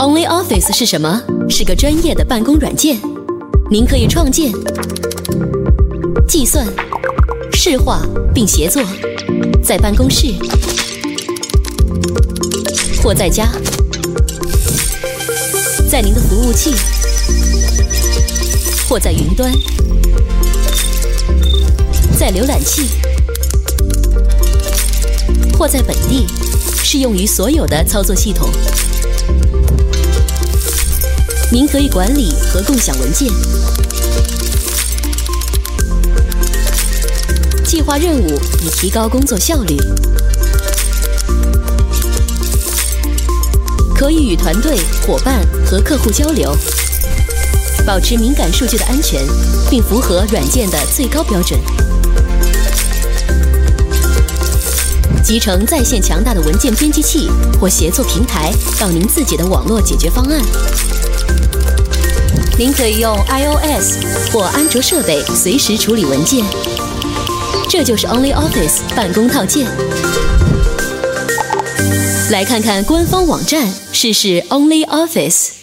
OnlyOffice 是什么？是个专业的办公软件，您可以创建、计算、视化并协作，在办公室或在家，在您的服务器或在云端，在浏览器或在本地，适用于所有的操作系统。您可以管理和共享文件，计划任务以提高工作效率，可以与团队、伙伴和客户交流，保持敏感数据的安全，并符合软件的最高标准。集成在线强大的文件编辑器或协作平台到您自己的网络解决方案。您可以用 iOS 或安卓设备随时处理文件。这就是 OnlyOffice 办公套件。来看看官方网站，试试 OnlyOffice。